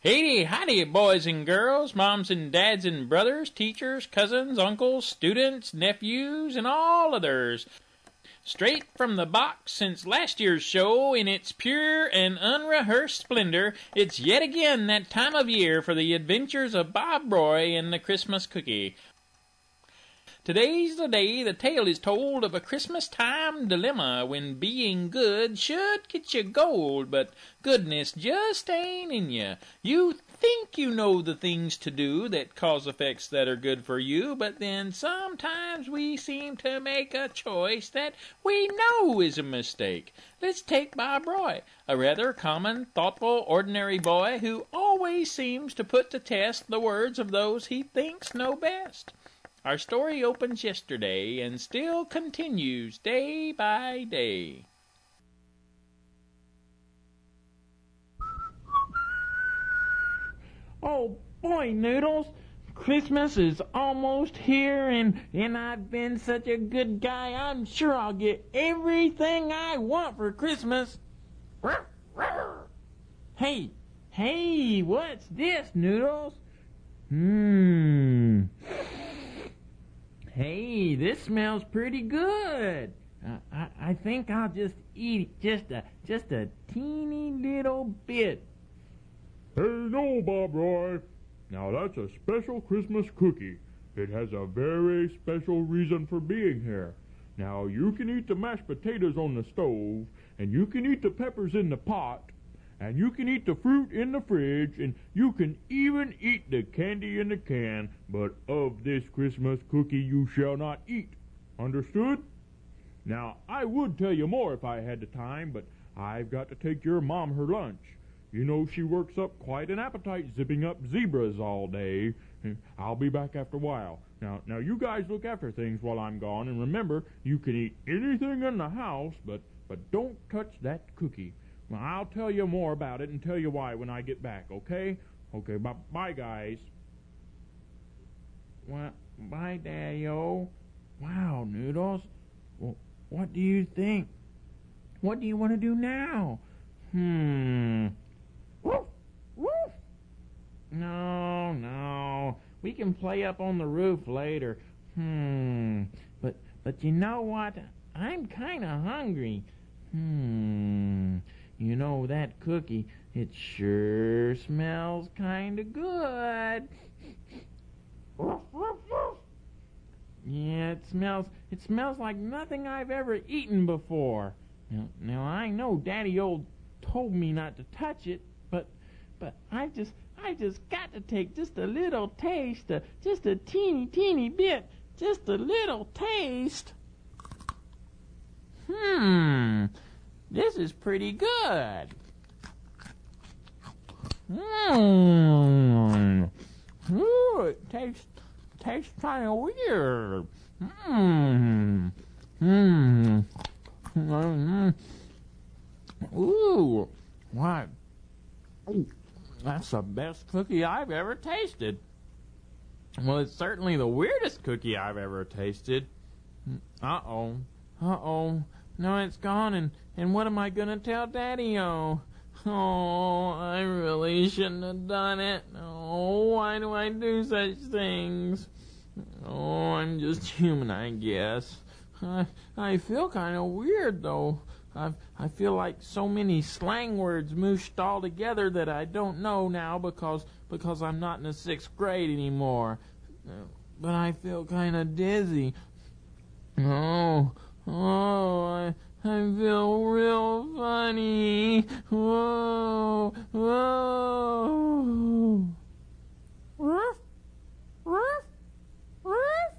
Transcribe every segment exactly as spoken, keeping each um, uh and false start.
Hey, howdy, boys and girls, moms and dads and brothers, teachers, cousins, uncles, students, nephews, and all others. Straight from the box since last year's show, in its pure and unrehearsed splendor, it's yet again that time of year for the adventures of Bob Roy and the Christmas Cookie. Today's the day the tale is told of a Christmas time dilemma when being good should get you gold, but goodness just ain't in you. You think you know the things to do that cause effects that are good for you, but then sometimes we seem to make a choice that we know is a mistake. Let's take Bob Roy, a rather common, thoughtful, ordinary boy who always seems to put to test the words of those he thinks know best. Our story opens yesterday and still continues day by day. Oh boy, Noodles, Christmas is almost here, and, and I've been such a good guy, I'm sure I'll get everything I want for Christmas. Hey, hey, what's this, Noodles? Hmm... Hey, this smells pretty good. Uh, I, I think I'll just eat just a just a teeny little bit. Hey, no, Bob Roy. Now that's a special Christmas cookie. It has a very special reason for being here. Now you can eat the mashed potatoes on the stove, and you can eat the peppers in the pot, and you can eat the fruit in the fridge, and you can even eat the candy in the can, but of this Christmas cookie you shall not eat. Understood? Now, I would tell you more if I had the time, but I've got to take your mom her lunch. You know she works up quite an appetite zipping up zebras all day. I'll be back after a while. Now, now you guys look after things while I'm gone, and remember, you can eat anything in the house, but, but don't touch that cookie. Well, I'll tell you more about it and tell you why when I get back, okay? Okay, bye, bye guys. Well, bye, Daddy-O. Wow, Noodles. Well, what do you think? What do you want to do now? Hmm. Woof, woof. No, no. We can play up on the roof later. Hmm. But, but you know what? I'm kind of hungry. Hmm. You know, that cookie, it sure smells kind of good. Yeah, it smells, it smells like nothing I've ever eaten before. Now, now I know Daddy-O told me not to touch it, but, but I just, I just got to take just a little taste, uh, just a teeny, teeny bit, just a little taste. Hmm. This is pretty good. Mmm. Ooh, it tastes tastes kind of weird. Mmm. Mmm. Mmm. Ooh. What? That's the best cookie I've ever tasted. Well, it's certainly the weirdest cookie I've ever tasted. Uh-oh. Uh-oh. No, it's gone, and, and what am I going to tell Daddy-O? Oh, I really shouldn't have done it. Oh, why do I do such things? Oh, I'm just human, I guess. I, I feel kind of weird, though. I I feel like so many slang words mooshed all together that I don't know now because, because I'm not in the sixth grade anymore. But I feel kind of dizzy. Oh... Oh, I, I feel real funny. Whoa, whoa. Ruff, ruff, ruff.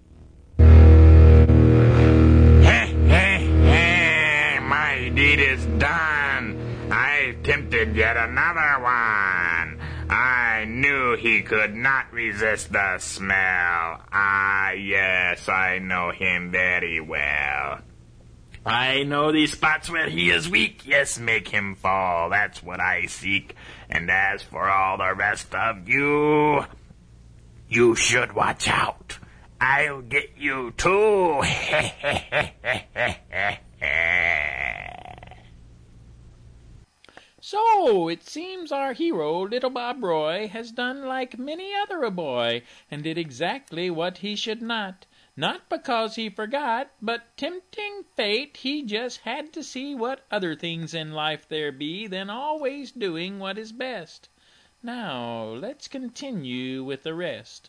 Heh, heh, heh, my deed is done. I've tempted yet another one. I knew he could not resist the smell. Ah, yes, I know him very well. I know these spots where he is weak. Yes, make him fall. That's what I seek. And as for all the rest of you, you should watch out. I'll get you too. So, it seems our hero, Little Bob Roy, has done like many other a boy, and did exactly what he should not. Not because he forgot, but tempting fate, he just had to see what other things in life there be than always doing what is best. Now, let's continue with the rest.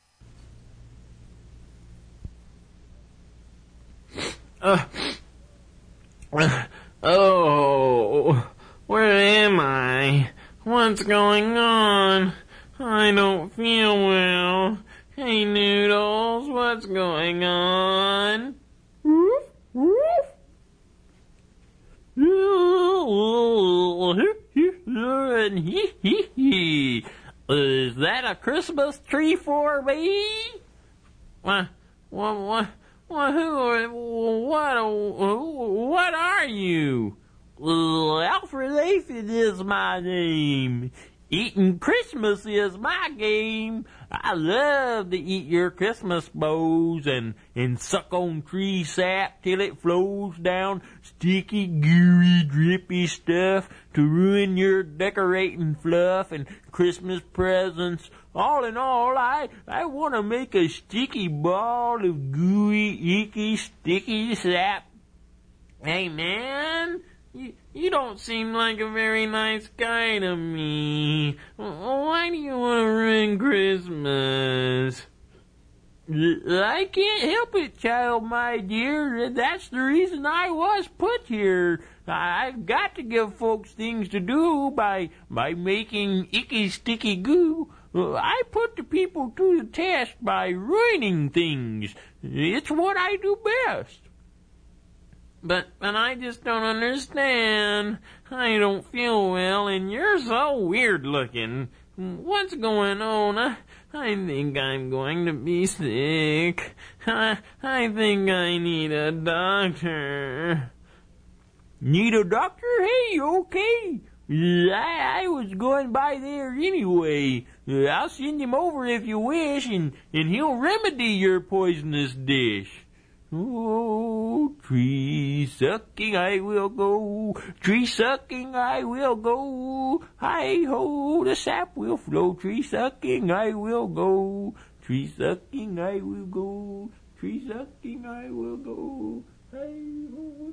Uh, oh, where am I? What's going on? I don't feel well. Hey, Noodles, what's going on? Woof, woof. Is that a Christmas tree for me? What? What? What? What? Who? What? What are you? Alfred Aphid is my name. Eating Christmas is my game. I love to eat your Christmas bows and, and suck on tree sap till it flows down sticky, gooey, drippy stuff to ruin your decorating fluff and Christmas presents. All in all, I, I want to make a sticky ball of gooey, icky, sticky sap. Hey, man. You, you don't seem like a very nice guy to me. Why do you want to ruin Christmas? I can't help it, child, my dear. That's the reason I was put here. I've got to give folks things to do by, by making icky, sticky goo. I put the people to the test by ruining things. It's what I do best. But, but I just don't understand. I don't feel well, and you're so weird looking. What's going on? I, I think I'm going to be sick. I, I think I need a doctor. Need a doctor? Hey, okay. I, I was going by there anyway. I'll send him over if you wish, and, and he'll remedy your poisonous dish. Oh, tree sucking I will go, tree sucking I will go, hi-ho, the sap will flow, tree sucking I will go, tree sucking I will go, tree sucking I will go, hi-ho,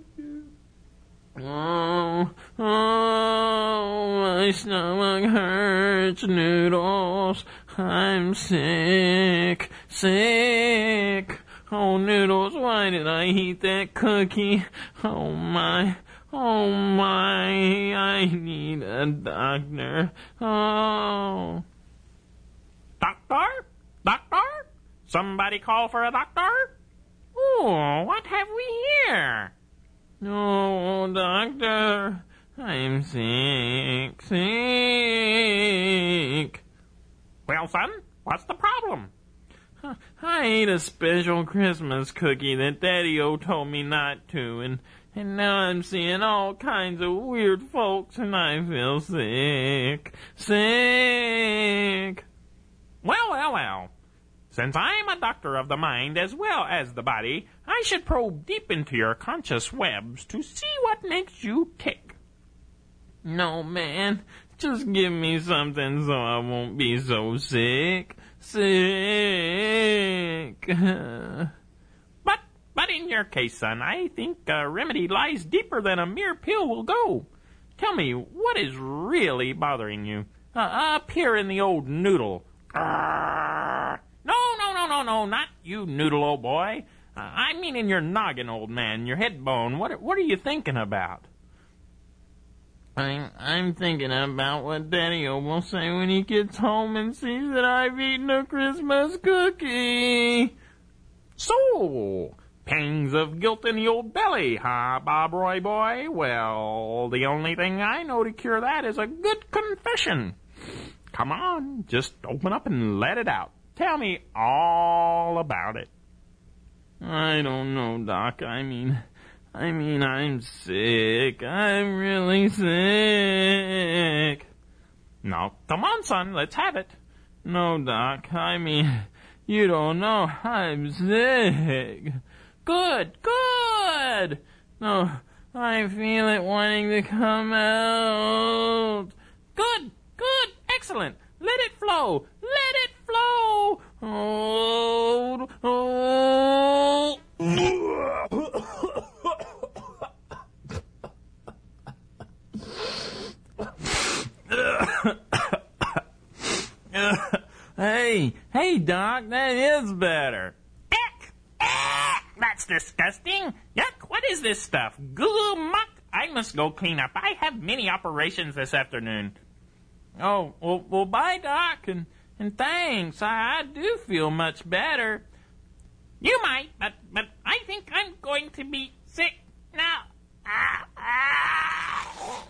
oh, oh, my stomach hurts, Noodles, I'm sick, sick. Oh, Noodles, why did I eat that cookie? Oh, my, oh, my, I need a doctor. Oh. Doctor? Doctor? Somebody call for a doctor? Oh, what have we here? Oh, doctor, I'm sick, sick. Well, son, what's the problem? I ate a special Christmas cookie that Daddy-O told me not to, and, and now I'm seeing all kinds of weird folks, and I feel sick, sick. Well, well, well. Since I'm a doctor of the mind as well as the body, I should probe deep into your conscious webs to see what makes you tick. No, man, just give me something so I won't be so sick. Sick. But, but in your case, son, I think a remedy lies deeper than a mere pill will go. Tell me, what is really bothering you? Uh, up here in the old noodle. Uh, no, no, no, no, no, not you, noodle, old boy. Uh, I mean in your noggin, old man, your head bone. What, what are you thinking about? I'm, I'm thinking about what Daddy-O will say when he gets home and sees that I've eaten a Christmas cookie. So, pangs of guilt in the old belly, huh, Bob Roy boy? Well, the only thing I know to cure that is a good confession. Come on, just open up and let it out. Tell me all about it. I don't know, Doc. I mean... I mean, I'm sick. I'm really sick. No, come on, son, let's have it. No, Doc, I mean, you don't know. I'm sick. Good, good. No, I feel it wanting to come out. excellent. Let it flow. Let it flow. Oh, oh. Hey, hey, Doc, that is better. Eck! Eck! That's disgusting. Yuck, what is this stuff? Goo muck? I must go clean up. I have many operations this afternoon. Oh, well, well bye, Doc, and, and thanks. I, I do feel much better. You might, but, but I think I'm going to be sick now. Ah, ah.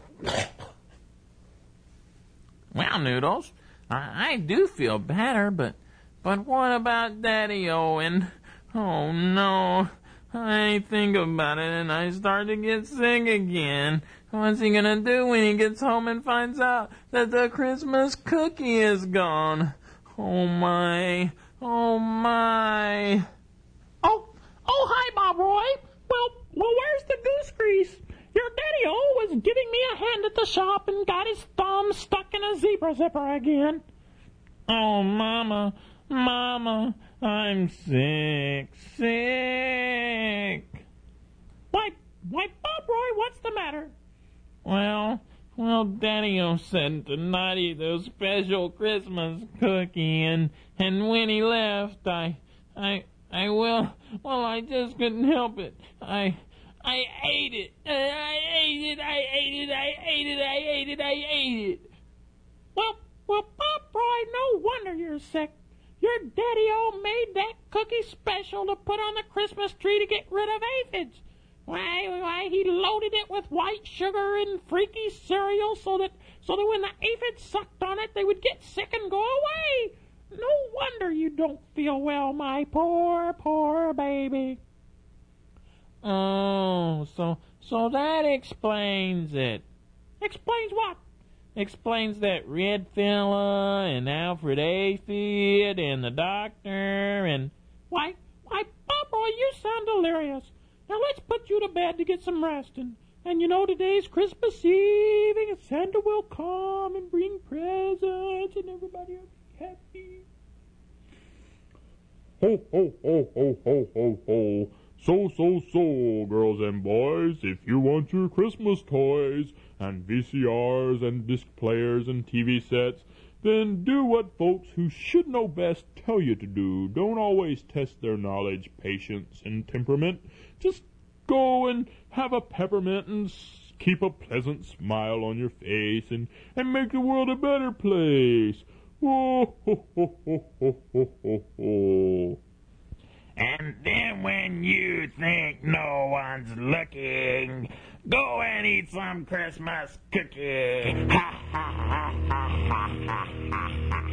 Well, Noodles, I, I do feel better, but but what about Daddy Owen? Oh, no. I think about it and I start to get sick again. What's he gonna do when he gets home and finds out that the Christmas cookie is gone? Oh, my. Oh, my. Oh, oh, hi, Bob Roy. Well, well, where's the goose grease? Your Daddy-O was giving me a hand at the shop and got his thumb stuck in a zebra zipper again. Oh, Mama, Mama, I'm sick, sick. Why, why, Bob Roy, what's the matter? Well, well, Daddy-O said to not eat those special Christmas cookie, and, and when he left, I, I, I, well, well, I just couldn't help it. I... I ate it. I ate it. I ate it. I ate it. I ate it. I ate it. Well, well, Bob Roy, no wonder you're sick. Your Daddy-O made that cookie special to put on the Christmas tree to get rid of aphids. Why, why, he loaded it with white sugar and freaky cereal so that, so that when the aphids sucked on it, they would get sick and go away. No wonder you don't feel well, my poor, poor baby. Oh, so so that explains it. Explains what? Explains that Red Fella and Alfred Aphid and the doctor and... Why, why, Bob Roy, you sound delirious. Now let's put you to bed to get some rest. And, and you know today's Christmas Eve and Santa will come and bring presents and everybody will be happy. Ho, ho, ho, ho, ho, ho, ho. So, so, so, girls and boys, if you want your Christmas toys and V C Rs and disc players and T V sets, then do what folks who should know best tell you to do. Don't always test their knowledge, patience, and temperament. Just go and have a peppermint and s- keep a pleasant smile on your face and, and make the world a better place. Ho, ho, ho, ho, ho, ho, ho, ho. And then when you think no one's looking, go and eat some Christmas cookie. Ha ha ha ha ha ha ha.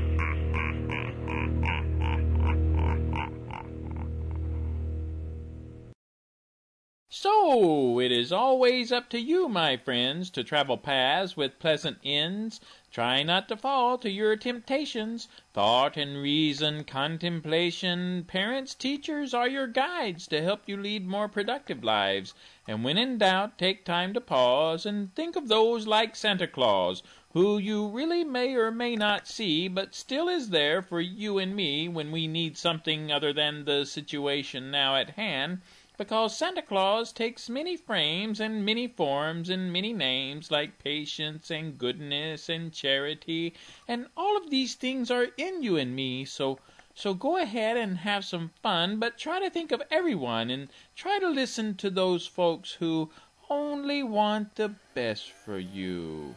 So, it is always up to you, my friends, to travel paths with pleasant ends. Try not to fall to your temptations. Thought and reason, contemplation, parents, teachers are your guides to help you lead more productive lives. And when in doubt, take time to pause and think of those like Santa Claus, who you really may or may not see, but still is there for you and me when we need something other than the situation now at hand. Because Santa Claus takes many frames and many forms and many names like patience and goodness and charity, and all of these things are in you and me, so so go ahead and have some fun, but try to think of everyone and try to listen to those folks who only want the best for you.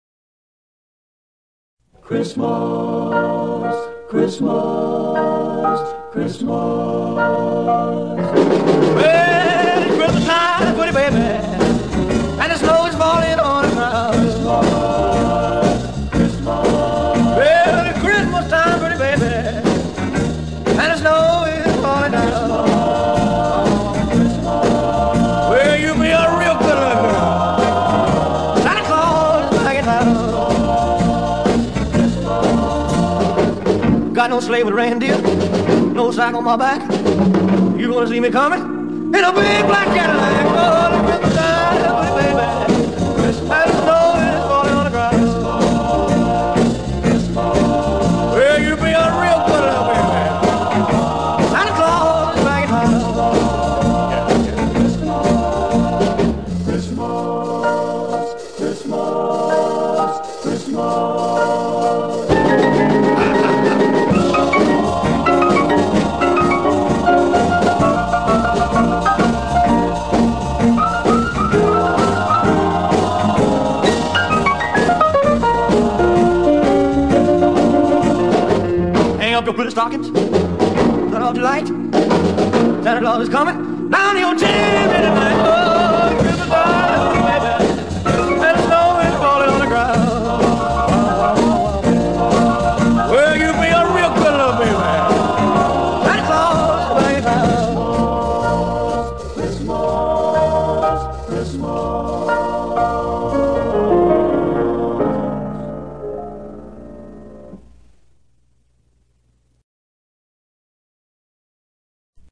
Christmas, Christmas, Christmas. Well, it's Christmas time, pretty baby, and the snow is falling on the ground. Christmas, Christmas. Well, it's Christmas time, pretty baby, and the snow is falling down. Christmas, well, you be a real good little girl. Santa Claus is back in town. Got no sleigh with reindeer, no sack on my back. You gonna see me coming in a big black Cadillac? Oh, the Christmas time, baby, and the snow is falling on the ground. your pretty stockings. Turn off the light. Santa Claus is coming down your chimney tonight.